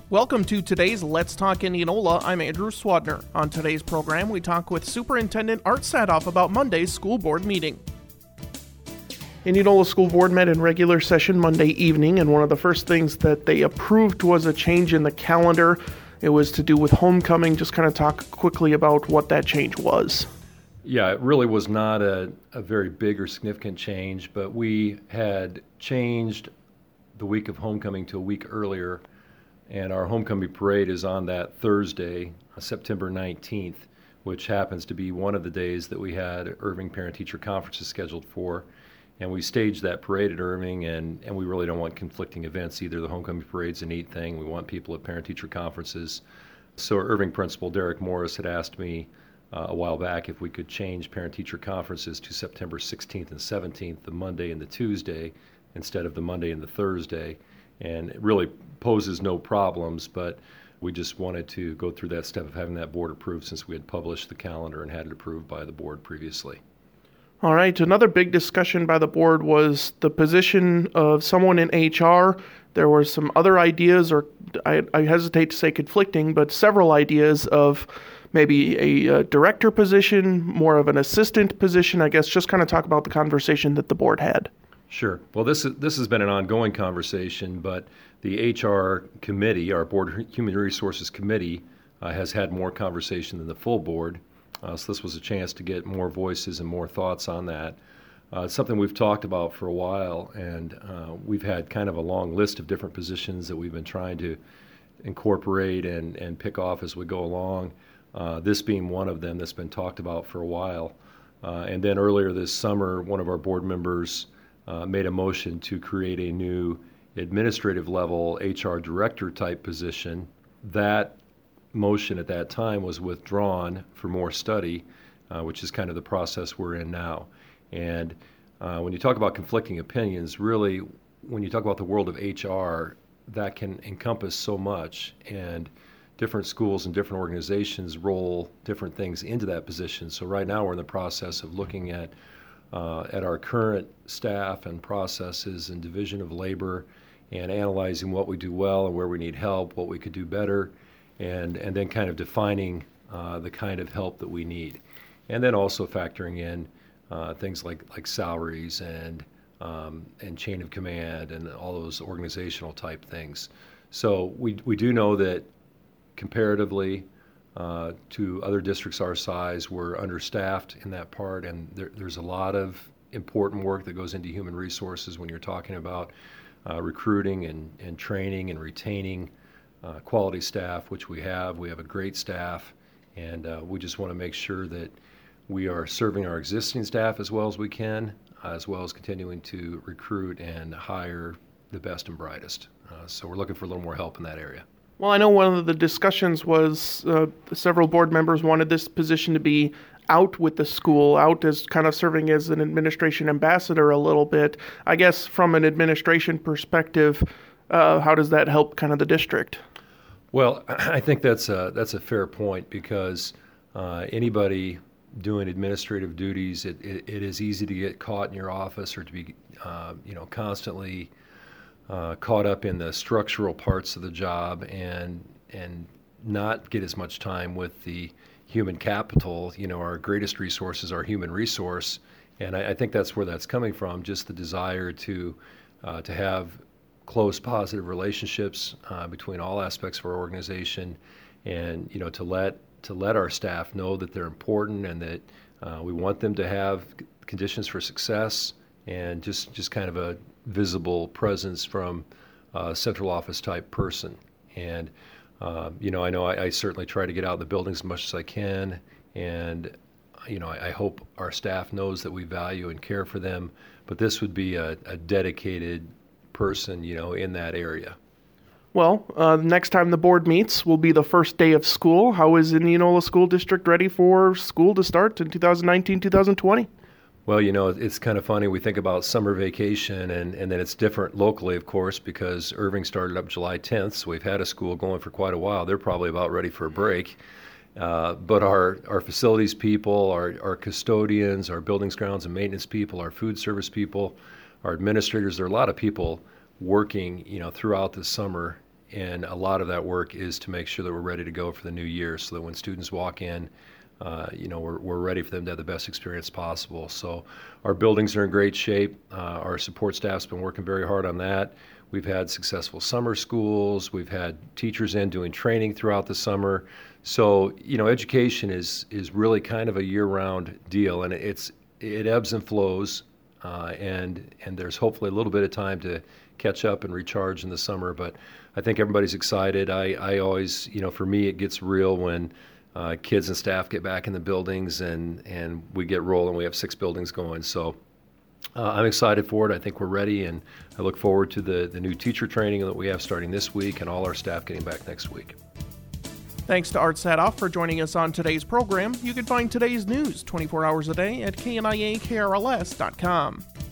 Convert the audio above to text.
Welcome to today's Let's Talk Indianola. I'm Andrew Swadner. On today's program, we talk with Superintendent Art Sadoff about Monday's school board meeting. Indianola School Board met in regular session Monday evening, and one of the first things that they approved was a change in the calendar. It was to do with homecoming. Just kind of talk quickly about what that change was. Yeah, it really was not a very big or significant change, but we had changed the week of homecoming to a week earlier. And our homecoming parade is on that Thursday, September 19th, which happens to be one of the days that we had Irving Parent-Teacher Conferences scheduled for. And we staged that parade at Irving, and we really don't want conflicting events either. The homecoming parade's a neat thing. We want people at Parent-Teacher Conferences. So Irving Principal Derek Morris had asked me a while back if we could change Parent-Teacher Conferences to September 16th and 17th, the Monday and the Tuesday, instead of the Monday and the Thursday. And it really poses no problems, but we just wanted to go through that step of having that board approved since we had published the calendar and had it approved by the board previously. All right, another big discussion by the board was the position of someone in HR. There were some other ideas, or I hesitate to say conflicting, but several ideas of maybe a director position, more of an assistant position. I guess just kind of talk about the conversation that the board had. Sure. Well, this has been an ongoing conversation, but the HR committee, our Board Human Resources Committee, has had more conversation than the full board. So this was a chance to get more voices and more thoughts on that. It's something we've talked about for a while, and we've had kind of a long list of different positions that we've been trying to incorporate and pick off as we go along. This being one of them that's been talked about for a while. And then earlier this summer, one of our board members made a motion to create a new administrative level HR director type position. That motion at that time was withdrawn for more study, which is kind of the process we're in now. And when you talk about conflicting opinions, really, when you talk about the world of HR, that can encompass so much, and different schools and different organizations roll different things into that position. So right now we're in the process of looking at our current staff and processes and division of labor, and analyzing what we do well and where we need help, what we could do better, and then kind of defining the kind of help that we need. And then also factoring in things like salaries and chain of command and all those organizational type things. So we do know that comparatively to other districts our size, we're understaffed in that part, and there's a lot of important work that goes into human resources when you're talking about recruiting and training and retaining quality staff, which we have. We have a great staff, and we just want to make sure that we are serving our existing staff as well as we can, as well as continuing to recruit and hire the best and brightest. So we're looking for a little more help in that area. Well, I know one of the discussions was several board members wanted this position to be out with the school, out as kind of serving as an administration ambassador a little bit. I guess from an administration perspective, how does that help kind of the district? Well, I think that's a fair point, because anybody doing administrative duties, it is easy to get caught in your office or to be constantly caught up in the structural parts of the job and not get as much time with the human capital. Our greatest resource is our human resource, and I think that's where that's coming from, just the desire to have close, positive relationships between all aspects of our organization, and to let our staff know that they're important and that we want them to have conditions for success, and just kind of a visible presence from a central office type person. And I know I certainly try to get out in the buildings as much as I can, and I hope our staff knows that we value and care for them, but this would be a dedicated person in that area. Well, next time the board meets will be the first day of school. How is Indianola School District ready for school to start in 2019-2020? Well, it's kind of funny. We think about summer vacation, and then it's different locally, of course, because Irving started up July 10th, so we've had a school going for quite a while. They're probably about ready for a break. But our facilities people, our custodians, our buildings, grounds, and maintenance people, our food service people, our administrators, there are a lot of people working, throughout the summer and a lot of that work is to make sure that we're ready to go for the new year, so that when students walk in, we're ready for them to have the best experience possible. So our buildings are in great shape. Our support staff's been working very hard on that. We've had successful summer schools. We've had teachers in doing training throughout the summer. So, education is really kind of a year-round deal, and it ebbs and flows, and there's hopefully a little bit of time to catch up and recharge in the summer. But I think everybody's excited. I always, for me, it gets real when kids and staff get back in the buildings and we get rolling. We have 6 buildings going. So I'm excited for it. I think we're ready, and I look forward to the new teacher training that we have starting this week and all our staff getting back next week. Thanks to Art Sadoff for joining us on today's program. You can find today's news 24 hours a day at KNIAKRLS.com.